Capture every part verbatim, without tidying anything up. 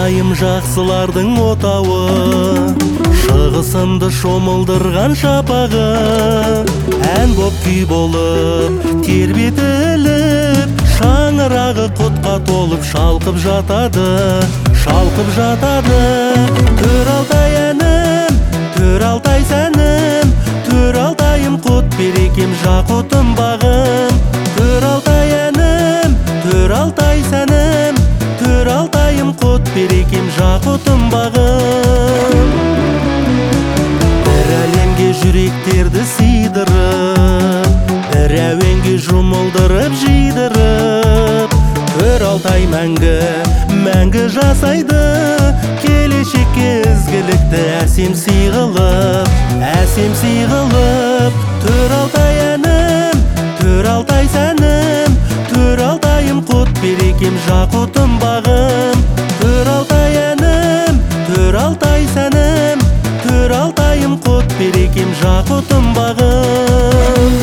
Алтайым жақсылардың отауы, шығысымды шомылдырған шапағы. Ән боп күй болып тербетіліп, шаңырағы құтқа толып шалқып жатады, шалқып жатады. Төр Алтай әнім, төр Алтай сәнім, төр Алтайым құт берекем жақұтым бағым. Төр Алтай әнім, төр Алтай сәнім, төр Алтайым құт берекем жақұтым бағым. Бір әлемге жүректерді сыйдырып, бір әуенге жұмылдырып жидырып, төр Алтай мәңгі, мәңгі жасайды, келешекке ізгілікті әсем сыйғылып, әсем сыйғылып. Төр Алтай әнім, төр Алтай сәнім, төр Алтайым құт берекем жақұтым бағым. Төр Алтай әнім, төр Алтай сәнім, төр Алтайым құт берекем жақұтым бағым.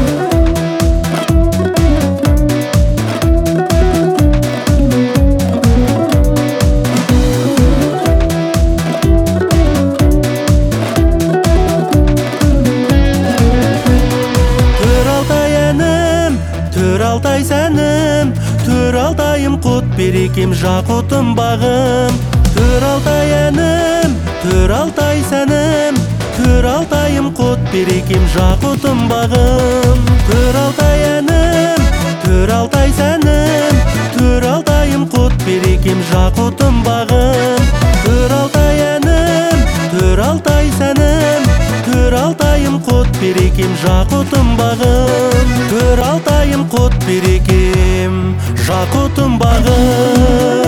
Төр Алтай сәнім, төр Алтайым құт берекем жақұтым бағым. Төр Алтай әнім, төр Алтай сәнім, төр Алтайым құт берекем жақұтым бағым. Төр Алтай әнім, төр Алтай сәнім, төр Алтайым құт берекем жақұтым бағым. Төр Алтай әнім, төр Алтай сәнім, төр Алтайым құт берекем жақұтым бағым. Төр Алтайым құт берекем жақұтым бағым.